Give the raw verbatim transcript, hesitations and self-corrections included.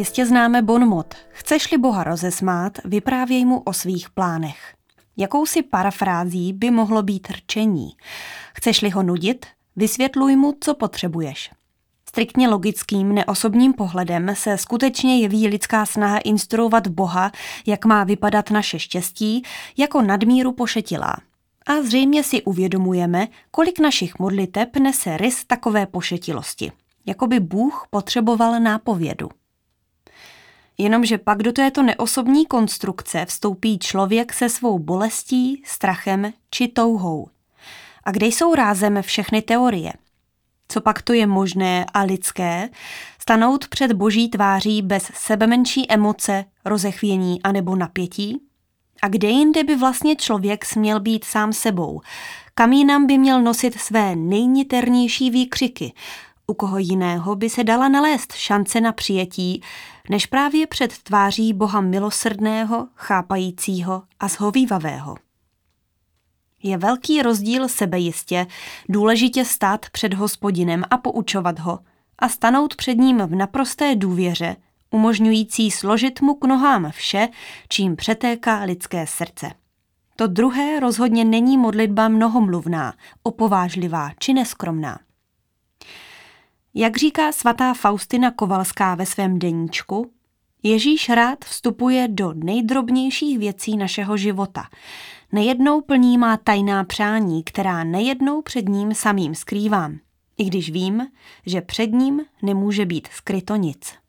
Jistě známe bonmot. Chceš-li Boha rozesmát, vyprávěj mu o svých plánech. Jakousi parafrází by mohlo být rčení. Chceš-li ho nudit, vysvětluj mu, co potřebuješ. Striktně logickým, neosobním pohledem se skutečně jeví lidská snaha instruovat Boha, jak má vypadat naše štěstí, jako nadmíru pošetilá. A zřejmě si uvědomujeme, kolik našich modliteb nese rys takové pošetilosti. Jakoby Bůh potřeboval nápovědu. Jenomže pak do této neosobní konstrukce vstoupí člověk se svou bolestí, strachem či touhou. A kde jsou rázem všechny teorie? Co pak to je možné a lidské stanout před Boží tváří bez sebemenší emoce, rozechvění anebo napětí? A kde jinde by vlastně člověk směl být sám sebou? Kam jinam by měl nosit své nejniternější výkřiky? U koho jiného by se dala nalézt šance na přijetí, než právě před tváří Boha milosrdného, chápajícího a shovívavého? Je velký rozdíl sebejistě, důležitě stát před Hospodinem a poučovat ho a stanout před ním v naprosté důvěře, umožňující složit mu k nohám vše, čím přetéká lidské srdce. To druhé rozhodně není modlitba mnohomluvná, opovážlivá či neskromná. Jak říká svatá Faustina Kovalská ve svém deníčku, Ježíš rád vstupuje do nejdrobnějších věcí našeho života. Nejednou plní má tajná přání, která nejednou před ním samým skrývám, i když vím, že před ním nemůže být skryto nic.